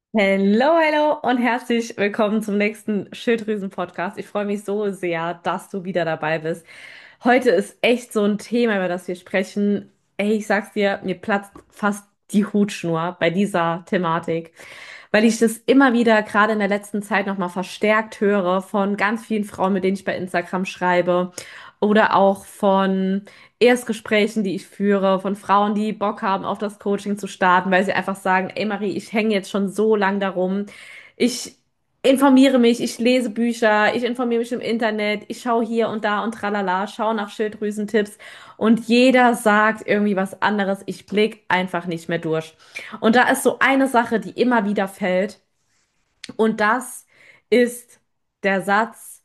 Hello, hello und herzlich willkommen zum nächsten Schilddrüsen-Podcast. Ich freue mich so sehr, dass du wieder dabei bist. Heute ist echt so ein Thema, über das wir sprechen. Ey, ich sag's dir, mir platzt fast die Hutschnur bei dieser Thematik, weil ich das immer wieder gerade in der letzten Zeit nochmal verstärkt höre von ganz vielen Frauen, mit denen ich bei Instagram schreibe oder auch von Erstgesprächen, die ich führe, von Frauen, die Bock haben, auf das Coaching zu starten, weil sie einfach sagen, ey Marie, ich hänge jetzt schon so lang darum. Ich informiere mich, ich lese Bücher, ich informiere mich im Internet, ich schaue hier und da und tralala, schaue nach Schilddrüsentipps und jeder sagt irgendwie was anderes. Ich blick einfach nicht mehr durch. Und da ist so eine Sache, die immer wieder fällt und das ist der Satz,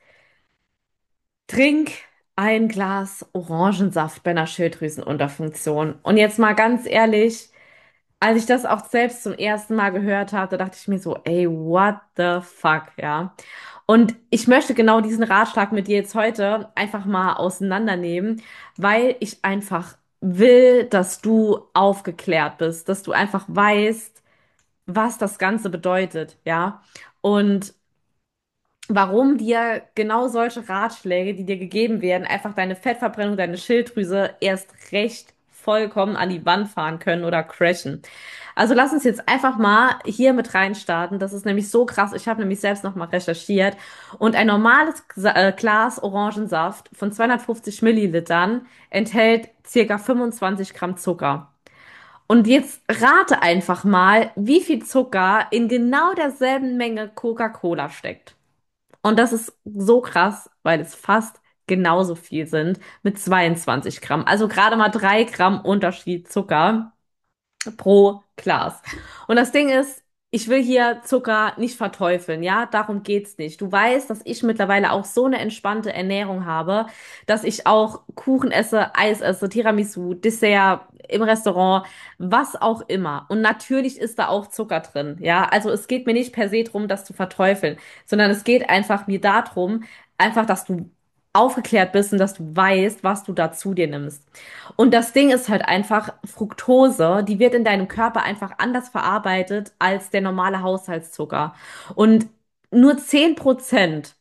trink ein Glas Orangensaft bei einer Schilddrüsenunterfunktion. Und jetzt mal ganz ehrlich, als ich das auch selbst zum ersten Mal gehört habe, dachte ich mir so, ey, what the fuck, ja. Und ich möchte genau diesen Ratschlag mit dir jetzt heute einfach mal auseinandernehmen, weil ich einfach will, dass du aufgeklärt bist, dass du einfach weißt, was das Ganze bedeutet, ja. Und warum dir genau solche Ratschläge, die dir gegeben werden, einfach deine Fettverbrennung, deine Schilddrüse erst recht vollkommen an die Wand fahren können oder crashen. Also lass uns jetzt einfach mal hier mit reinstarten. Das ist nämlich so krass. Ich habe nämlich selbst noch mal recherchiert und ein normales Glas Orangensaft von 250 Millilitern enthält circa 25 Gramm Zucker. Und jetzt rate einfach mal, wie viel Zucker in genau derselben Menge Coca-Cola steckt. Und das ist so krass, weil es fast genauso viel sind mit 22 Gramm. Also gerade mal 3 Gramm Unterschied Zucker pro Glas. Und das Ding ist, ich will hier Zucker nicht verteufeln, ja, darum geht's nicht. Du weißt, dass ich mittlerweile auch so eine entspannte Ernährung habe, dass ich auch Kuchen esse, Eis esse, Tiramisu, Dessert im Restaurant, was auch immer. Und natürlich ist da auch Zucker drin, ja. Also es geht mir nicht per se drum, das zu verteufeln, sondern es geht einfach mir darum, einfach, dass du aufgeklärt bist und dass du weißt, was du da zu dir nimmst. Und das Ding ist halt einfach, Fructose, die wird in deinem Körper einfach anders verarbeitet als der normale Haushaltszucker. Und nur 10%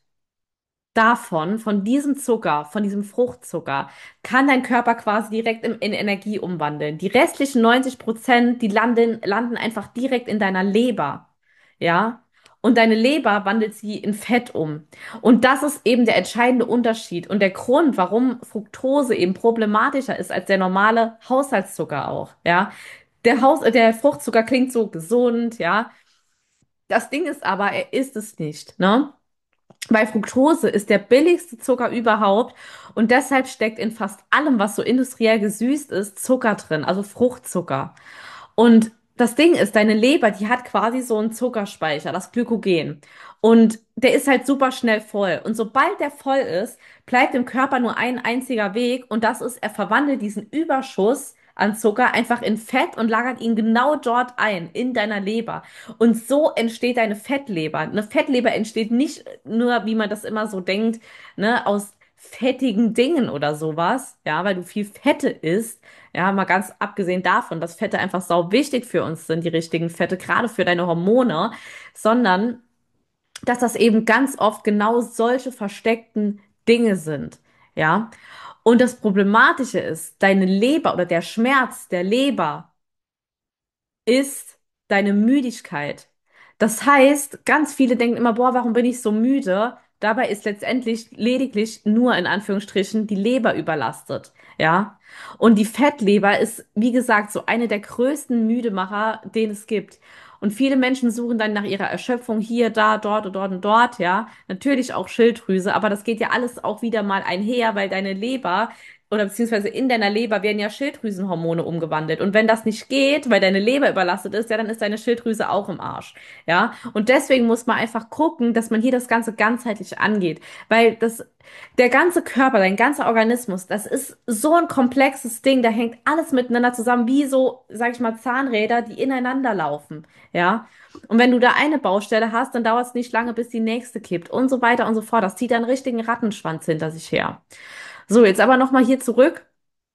davon, von diesem Zucker, von diesem Fruchtzucker, kann dein Körper quasi direkt in Energie umwandeln. Die restlichen 90%, die landen einfach direkt in deiner Leber. Ja? Und deine Leber wandelt sie in Fett um. Und das ist eben der entscheidende Unterschied und der Grund, warum Fructose eben problematischer ist als der normale Haushaltszucker auch. Ja? Der Fruchtzucker klingt so gesund, ja. Das Ding ist aber, er ist es nicht, ne? Weil Fructose ist der billigste Zucker überhaupt und deshalb steckt in fast allem, was so industriell gesüßt ist, Zucker drin, also Fruchtzucker. Und das Ding ist, deine Leber, die hat quasi so einen Zuckerspeicher, das Glykogen. Und der ist halt super schnell voll. Und sobald der voll ist, bleibt im Körper nur ein einziger Weg und das ist, er verwandelt diesen Überschuss an Zucker einfach in Fett und lagert ihn genau dort ein, in deiner Leber. Und so entsteht eine Fettleber. Eine Fettleber entsteht nicht nur, wie man das immer so denkt, ne, aus fettigen Dingen oder sowas, ja, weil du viel Fette isst. Ja, mal ganz abgesehen davon, dass Fette einfach sau wichtig für uns sind, die richtigen Fette, gerade für deine Hormone, sondern dass das eben ganz oft genau solche versteckten Dinge sind. Ja, und das Problematische ist, deine Leber oder der Schmerz der Leber ist deine Müdigkeit. Das heißt, ganz viele denken immer, boah, warum bin ich so müde? Dabei ist letztendlich lediglich nur in Anführungsstrichen die Leber überlastet. Ja. Und die Fettleber ist, wie gesagt, so eine der größten Müdemacher, den es gibt. Und viele Menschen suchen dann nach ihrer Erschöpfung hier, da, dort und dort und dort, ja. Natürlich auch Schilddrüse, aber das geht ja alles auch wieder mal einher, weil deine Leber oder beziehungsweise in deiner Leber werden ja Schilddrüsenhormone umgewandelt. Und wenn das nicht geht, weil deine Leber überlastet ist, ja, dann ist deine Schilddrüse auch im Arsch. Ja, und deswegen muss man einfach gucken, dass man hier das Ganze ganzheitlich angeht. Weil der ganze Körper, dein ganzer Organismus, das ist so ein komplexes Ding, da hängt alles miteinander zusammen, wie so, sag ich mal, Zahnräder, die ineinander laufen. Ja. Und wenn du da eine Baustelle hast, dann dauert es nicht lange, bis die nächste kippt und so weiter und so fort. Das zieht einen richtigen Rattenschwanz hinter sich her. So, jetzt aber nochmal hier zurück.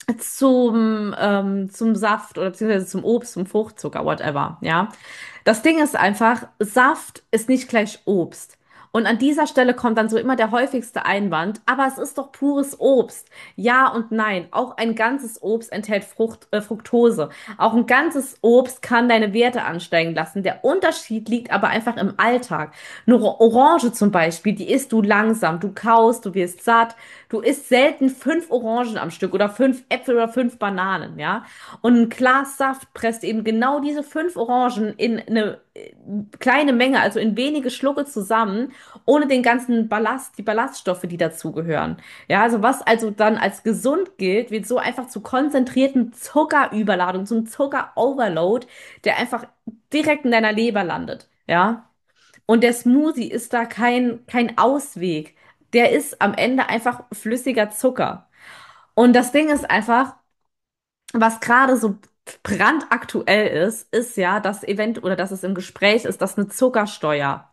zum Saft oder beziehungsweise zum Obst, zum Fruchtzucker, whatever, ja. Das Ding ist einfach, Saft ist nicht gleich Obst. Und an dieser Stelle kommt dann so immer der häufigste Einwand, aber es ist doch pures Obst. Ja und nein, auch ein ganzes Obst enthält Fructose. Auch ein ganzes Obst kann deine Werte ansteigen lassen. Der Unterschied liegt aber einfach im Alltag. Eine Orange zum Beispiel, die isst du langsam, du kaust, du wirst satt, du isst selten 5 Orangen am Stück oder 5 Äpfel oder 5 Bananen, ja. Und ein Glas Saft presst eben genau diese 5 Orangen in eine kleine Menge, also in wenige Schlucke zusammen, ohne den ganzen Ballast, die Ballaststoffe, die dazugehören. Ja, also was also dann als gesund gilt, wird so einfach zu konzentrierten Zuckerüberladung, zum Zuckeroverload, der einfach direkt in deiner Leber landet. Ja. Und der Smoothie ist da kein Ausweg. Der ist am Ende einfach flüssiger Zucker. Und das Ding ist einfach, was gerade so brandaktuell ist ja, dass es im Gespräch ist, dass eine Zuckersteuer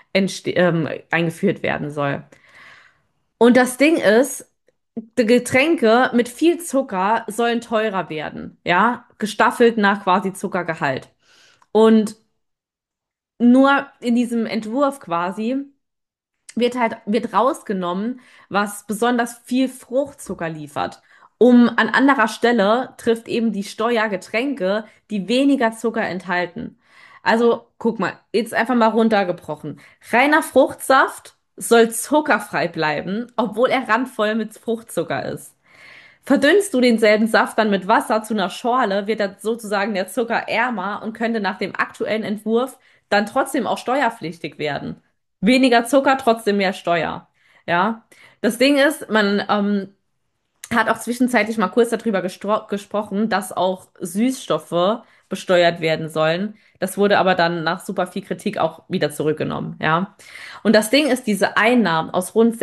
eingeführt werden soll. Und das Ding ist, die Getränke mit viel Zucker sollen teurer werden, ja, gestaffelt nach quasi Zuckergehalt. Und nur in diesem Entwurf quasi wird rausgenommen, was besonders viel Fruchtzucker liefert. An anderer Stelle trifft eben die Steuer Getränke, die weniger Zucker enthalten. Also, guck mal, jetzt einfach mal runtergebrochen. Reiner Fruchtsaft soll zuckerfrei bleiben, obwohl er randvoll mit Fruchtzucker ist. Verdünnst du denselben Saft dann mit Wasser zu einer Schorle, wird dann sozusagen der Zucker ärmer und könnte nach dem aktuellen Entwurf dann trotzdem auch steuerpflichtig werden. Weniger Zucker, trotzdem mehr Steuer. Ja. Das Ding ist, man hat auch zwischenzeitlich mal kurz darüber gesprochen, dass auch Süßstoffe besteuert werden sollen. Das wurde aber dann nach super viel Kritik auch wieder zurückgenommen, ja. Und das Ding ist, diese Einnahmen aus rund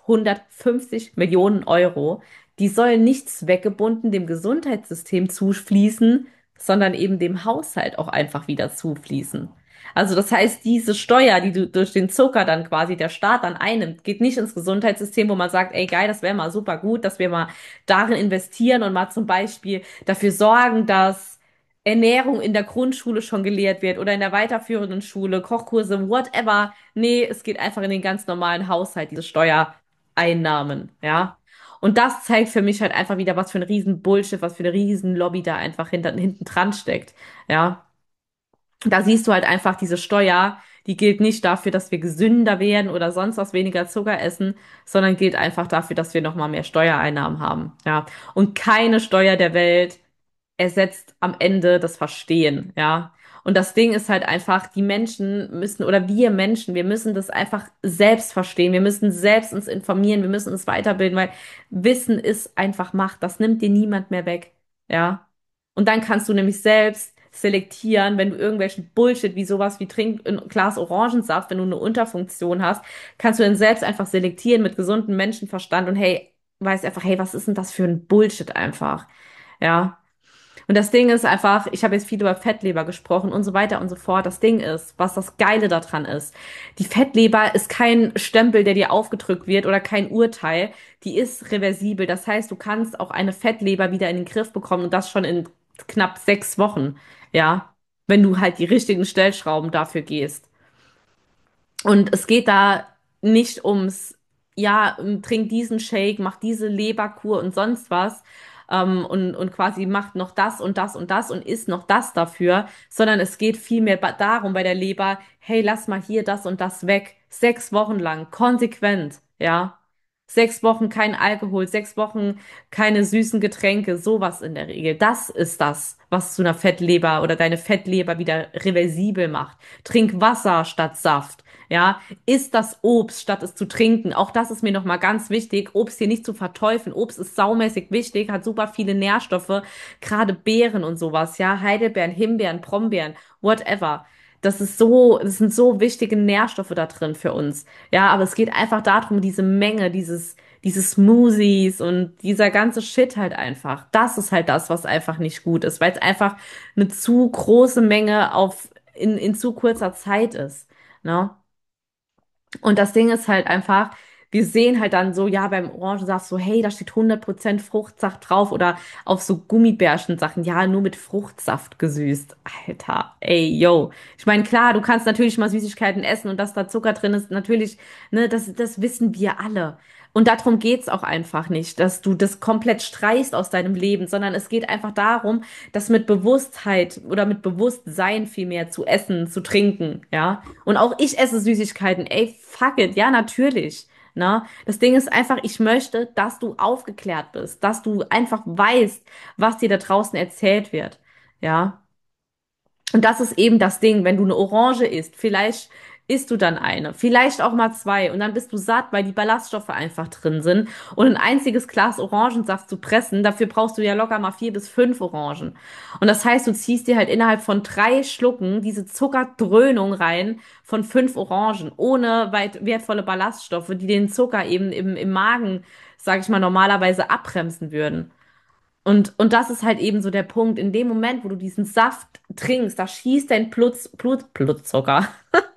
650 Millionen Euro, die sollen nicht zweckgebunden dem Gesundheitssystem zufließen, sondern eben dem Haushalt auch einfach wieder zufließen. Also das heißt, diese Steuer, die du durch den Zucker dann quasi der Staat dann einnimmt, geht nicht ins Gesundheitssystem, wo man sagt, ey geil, das wäre mal super gut, dass wir mal darin investieren und mal zum Beispiel dafür sorgen, dass Ernährung in der Grundschule schon gelehrt wird oder in der weiterführenden Schule, Kochkurse, whatever. Nee, es geht einfach in den ganz normalen Haushalt, diese Steuereinnahmen, ja. Und das zeigt für mich halt einfach wieder, was für ein riesen Bullshit, was für eine riesen Lobby da einfach hinten dran steckt, ja. Da siehst du halt einfach diese Steuer, die gilt nicht dafür, dass wir gesünder werden oder sonst was weniger Zucker essen, sondern gilt einfach dafür, dass wir nochmal mehr Steuereinnahmen haben. Ja. Und keine Steuer der Welt ersetzt am Ende das Verstehen. Ja. Und das Ding ist halt einfach, die Menschen müssen, oder wir Menschen, wir müssen das einfach selbst verstehen. Wir müssen selbst uns informieren, wir müssen uns weiterbilden, weil Wissen ist einfach Macht. Das nimmt dir niemand mehr weg. Ja. Und dann kannst du nämlich selbst selektieren, wenn du irgendwelchen Bullshit wie sowas wie trink ein Glas Orangensaft, wenn du eine Unterfunktion hast, kannst du dann selbst einfach selektieren mit gesundem Menschenverstand und hey, weißt einfach, hey, was ist denn das für ein Bullshit einfach? Ja. Und das Ding ist einfach, ich habe jetzt viel über Fettleber gesprochen und so weiter und so fort. Das Ding ist, was das Geile daran ist, die Fettleber ist kein Stempel, der dir aufgedrückt wird oder kein Urteil. Die ist reversibel. Das heißt, du kannst auch eine Fettleber wieder in den Griff bekommen und das schon in knapp 6 Wochen. Ja. Wenn du halt die richtigen Stellschrauben dafür gehst. Und es geht da nicht ums, ja, trink diesen Shake, mach diese Leberkur und sonst was, und quasi macht noch das und das und das und isst noch das dafür, sondern es geht vielmehr darum bei der Leber, hey, lass mal hier das und das weg. 6 Wochen lang, konsequent, ja. 6 Wochen kein Alkohol, 6 Wochen keine süßen Getränke, sowas in der Regel. Das ist das, was zu einer Fettleber oder deine Fettleber wieder reversibel macht. Trink Wasser statt Saft. Ja, isst das Obst, statt es zu trinken. Auch das ist mir nochmal ganz wichtig, Obst hier nicht zu verteufeln. Obst ist saumäßig wichtig, hat super viele Nährstoffe, gerade Beeren und sowas, ja, Heidelbeeren, Himbeeren, Brombeeren, whatever. Das sind so wichtige Nährstoffe da drin für uns. Ja, aber es geht einfach darum, diese Menge, diese Smoothies und dieser ganze Shit halt einfach. Das ist halt das, was einfach nicht gut ist, weil es einfach eine zu große Menge in zu kurzer Zeit ist. Ne? Und das Ding ist halt einfach, wir sehen halt dann so, ja, beim Orangensaft so, hey, da steht 100% Fruchtsaft drauf oder auf so Gummibärchen-Sachen, ja, nur mit Fruchtsaft gesüßt. Alter, ey, yo. Ich meine, klar, du kannst natürlich mal Süßigkeiten essen und dass da Zucker drin ist, natürlich, ne, das wissen wir alle. Und darum geht's auch einfach nicht, dass du das komplett streichst aus deinem Leben, sondern es geht einfach darum, das mit Bewusstheit oder mit Bewusstsein vielmehr zu essen, zu trinken, ja. Und auch ich esse Süßigkeiten, ey, fuck it, ja, natürlich. Na, das Ding ist einfach, ich möchte, dass du aufgeklärt bist, dass du einfach weißt, was dir da draußen erzählt wird. Ja. Und das ist eben das Ding, wenn du eine Orange isst, vielleicht isst du dann eine, vielleicht auch mal zwei und dann bist du satt, weil die Ballaststoffe einfach drin sind. Und ein einziges Glas Orangensaft zu pressen, dafür brauchst du ja locker mal 4 bis 5 Orangen. Und das heißt, du ziehst dir halt innerhalb von 3 Schlucken diese Zuckerdröhnung rein von 5 Orangen, ohne weit wertvolle Ballaststoffe, die den Zucker eben im Magen, sag ich mal, normalerweise abbremsen würden. Und das ist halt eben so der Punkt. In dem Moment, wo du diesen Saft trinkst, da schießt dein Blutzucker,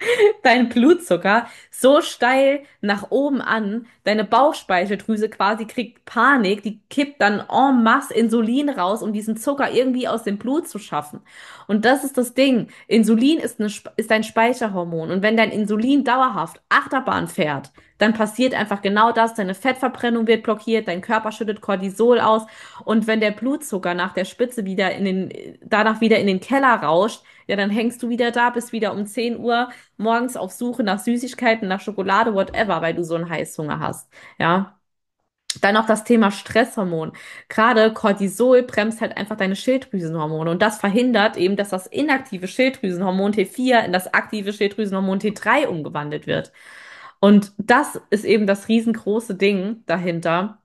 dein Blutzucker so steil nach oben an, deine Bauchspeicheldrüse quasi kriegt Panik, die kippt dann en masse Insulin raus, um diesen Zucker irgendwie aus dem Blut zu schaffen. Und das ist das Ding. Insulin ist ein Speicherhormon. Und wenn dein Insulin dauerhaft Achterbahn fährt, dann passiert einfach genau das. Deine Fettverbrennung wird blockiert, dein Körper schüttet Cortisol aus. Und wenn der Blutzucker nach der Spitze danach wieder in den Keller rauscht, ja, dann hängst du wieder da, bist wieder um 10 Uhr morgens auf Suche nach Süßigkeiten, nach Schokolade, whatever, weil du so einen Heißhunger hast. Ja. Dann noch das Thema Stresshormon. Gerade Cortisol bremst halt einfach deine Schilddrüsenhormone und das verhindert eben, dass das inaktive Schilddrüsenhormon T4 in das aktive Schilddrüsenhormon T3 umgewandelt wird. Und das ist eben das riesengroße Ding dahinter.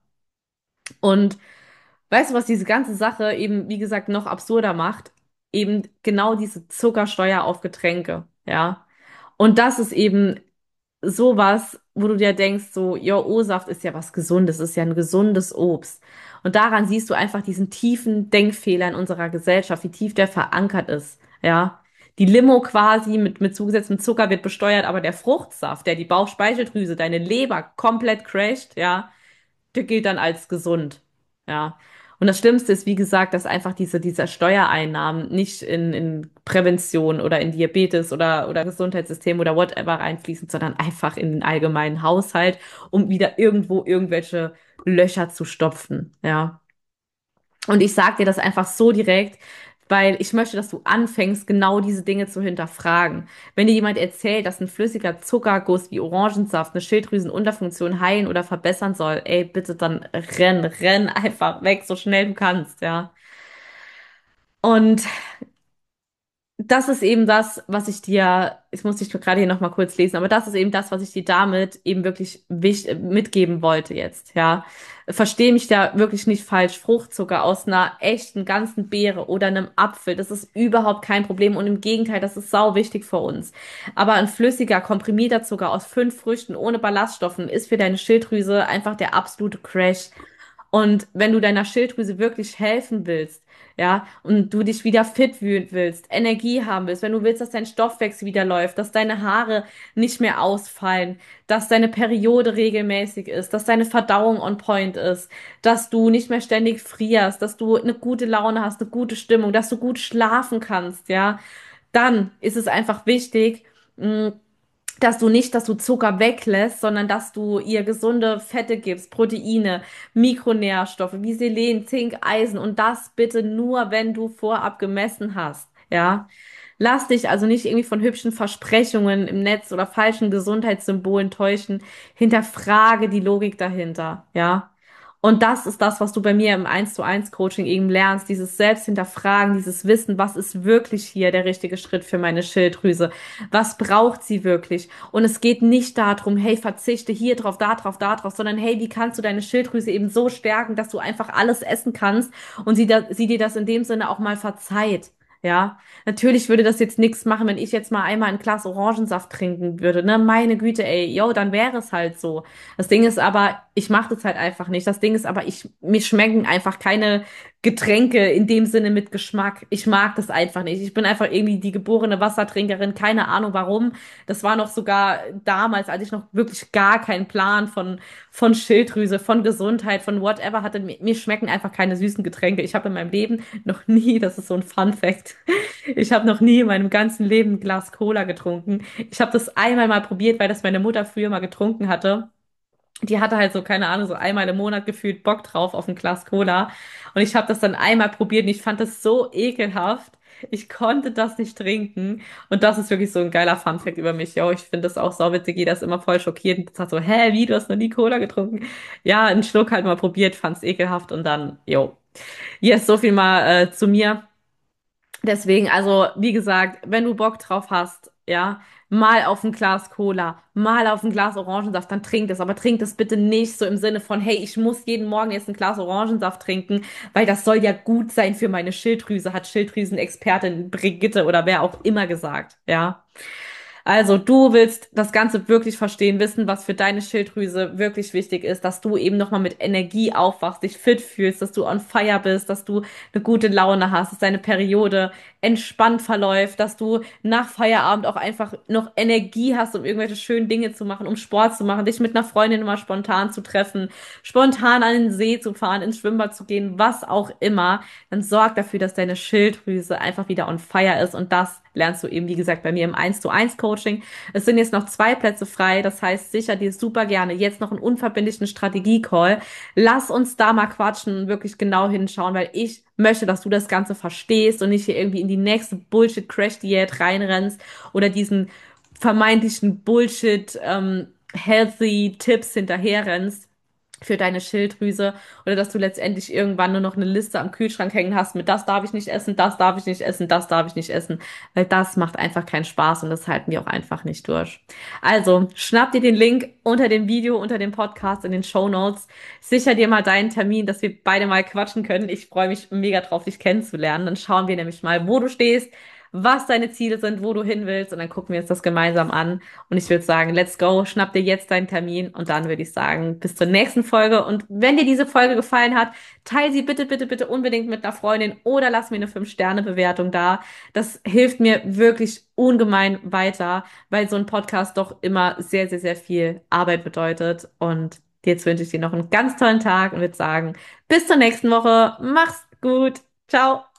Und weißt du, was diese ganze Sache eben, wie gesagt, noch absurder macht? Eben genau diese Zuckersteuer auf Getränke, ja. Und das ist eben sowas, wo du dir denkst, so, ja, O-Saft ist ja was Gesundes, ist ja ein gesundes Obst. Und daran siehst du einfach diesen tiefen Denkfehler in unserer Gesellschaft, wie tief der verankert ist, ja. Die Limo quasi mit zugesetztem Zucker wird besteuert, aber der Fruchtsaft, der die Bauchspeicheldrüse, deine Leber komplett crasht, ja, der gilt dann als gesund. Ja. Und das Schlimmste ist, wie gesagt, dass einfach diese Steuereinnahmen nicht in Prävention oder in Diabetes oder Gesundheitssystem oder whatever reinfließen, sondern einfach in den allgemeinen Haushalt, um wieder irgendwo irgendwelche Löcher zu stopfen. Ja. Und ich sage dir das einfach so direkt, weil ich möchte, dass du anfängst, genau diese Dinge zu hinterfragen. Wenn dir jemand erzählt, dass ein flüssiger Zuckerguss wie Orangensaft eine Schilddrüsenunterfunktion heilen oder verbessern soll, ey, bitte dann renn einfach weg, so schnell du kannst, ja. Und das ist eben das, was ich dir, ich muss dich gerade hier nochmal kurz lesen, aber das ist eben das, was ich dir damit eben wirklich mitgeben wollte jetzt, ja. Verstehe mich da wirklich nicht falsch. Fruchtzucker aus einer echten ganzen Beere oder einem Apfel, das ist überhaupt kein Problem und im Gegenteil, das ist sau wichtig für uns. Aber ein flüssiger, komprimierter Zucker aus 5 Früchten ohne Ballaststoffen ist für deine Schilddrüse einfach der absolute Crash. Und wenn du deiner Schilddrüse wirklich helfen willst, ja, und du dich wieder fit fühlen willst, Energie haben willst, wenn du willst, dass dein Stoffwechsel wieder läuft, dass deine Haare nicht mehr ausfallen, dass deine Periode regelmäßig ist, dass deine Verdauung on point ist, dass du nicht mehr ständig frierst, dass du eine gute Laune hast, eine gute Stimmung, dass du gut schlafen kannst, ja, dann ist es einfach wichtig, mh, dass du Zucker weglässt, sondern dass du ihr gesunde Fette gibst, Proteine, Mikronährstoffe wie Selen, Zink, Eisen und das bitte nur, wenn du vorab gemessen hast, ja. Lass dich also nicht irgendwie von hübschen Versprechungen im Netz oder falschen Gesundheitssymbolen täuschen. Hinterfrage die Logik dahinter, ja. Und das ist das, was du bei mir im 1:1 Coaching eben lernst, dieses Selbsthinterfragen, dieses Wissen, was ist wirklich hier der richtige Schritt für meine Schilddrüse? Was braucht sie wirklich? Und es geht nicht darum, hey, verzichte hier drauf, da drauf, sondern hey, wie kannst du deine Schilddrüse eben so stärken, dass du einfach alles essen kannst und sie dir das in dem Sinne auch mal verzeiht? Ja, natürlich würde das jetzt nichts machen, wenn ich jetzt mal einmal ein Glas Orangensaft trinken würde, ne? Meine Güte, ey, yo, dann wäre es halt so. Das Ding ist aber, ich mache das halt einfach nicht. Das Ding ist aber, mir schmecken einfach keine Getränke in dem Sinne mit Geschmack. Ich mag das einfach nicht. Ich bin einfach irgendwie die geborene Wassertrinkerin, keine Ahnung warum. Das war noch sogar damals, als ich noch wirklich gar keinen Plan von Schilddrüse, von Gesundheit, von whatever hatte. Mir schmecken einfach keine süßen Getränke. Ich habe in meinem Leben noch nie, das ist so ein Fun Fact, ich habe noch nie in meinem ganzen Leben ein Glas Cola getrunken. Ich habe das einmal mal probiert, weil das meine Mutter früher mal getrunken hatte. Die hatte halt so, keine Ahnung, so einmal im Monat gefühlt Bock drauf auf ein Glas Cola. Und ich habe das dann einmal probiert und ich fand das so ekelhaft. Ich konnte das nicht trinken. Und das ist wirklich so ein geiler Funfact über mich. Jo, ich finde das auch sauwitzig. Jeder ist immer voll schockiert und sagt so, hä, wie, du hast noch nie Cola getrunken? Ja, einen Schluck halt mal probiert, fand's ekelhaft und dann, jo. Yes, so viel mal zu mir. Deswegen, also, wie gesagt, wenn du Bock drauf hast, ja, mal auf ein Glas Cola, mal auf ein Glas Orangensaft, dann trink das. Aber trink das bitte nicht so im Sinne von, hey, ich muss jeden Morgen jetzt ein Glas Orangensaft trinken, weil das soll ja gut sein für meine Schilddrüse, hat Schilddrüsenexpertin Brigitte oder wer auch immer gesagt, ja. Also, du willst das Ganze wirklich verstehen, wissen, was für deine Schilddrüse wirklich wichtig ist, dass du eben nochmal mit Energie aufwachst, dich fit fühlst, dass du on fire bist, dass du eine gute Laune hast, dass deine Periode entspannt verläuft, dass du nach Feierabend auch einfach noch Energie hast, um irgendwelche schönen Dinge zu machen, um Sport zu machen, dich mit einer Freundin mal spontan zu treffen, spontan an den See zu fahren, ins Schwimmbad zu gehen, was auch immer, dann sorg dafür, dass deine Schilddrüse einfach wieder on fire ist und das lernst du eben, wie gesagt, bei mir im 1:1 Coaching. Es sind jetzt noch 2 Plätze frei, das heißt, sicher dir super gerne jetzt noch einen unverbindlichen Strategie-Call. Lass uns da mal quatschen und wirklich genau hinschauen, weil ich möchte, dass du das Ganze verstehst und nicht hier irgendwie in die nächste Bullshit-Crash-Diät reinrennst oder diesen vermeintlichen Bullshit, healthy Tipps hinterherrennst für deine Schilddrüse oder dass du letztendlich irgendwann nur noch eine Liste am Kühlschrank hängen hast mit das darf ich nicht essen, das darf ich nicht essen, das darf ich nicht essen, weil das macht einfach keinen Spaß und das halten wir auch einfach nicht durch. Also, schnapp dir den Link unter dem Video, unter dem Podcast in den Show Notes. Sicher dir mal deinen Termin, dass wir beide mal quatschen können. Ich freue mich mega drauf, dich kennenzulernen. Dann schauen wir nämlich mal, wo du stehst, was deine Ziele sind, wo du hin willst und dann gucken wir uns das gemeinsam an. Und ich würde sagen, let's go, schnapp dir jetzt deinen Termin und dann würde ich sagen, bis zur nächsten Folge. Und wenn dir diese Folge gefallen hat, teile sie bitte, bitte, bitte unbedingt mit einer Freundin oder lass mir eine 5-Sterne-Bewertung da. Das hilft mir wirklich ungemein weiter, weil so ein Podcast doch immer sehr, sehr, sehr viel Arbeit bedeutet. Und jetzt wünsche ich dir noch einen ganz tollen Tag und würde sagen, bis zur nächsten Woche. Mach's gut. Ciao.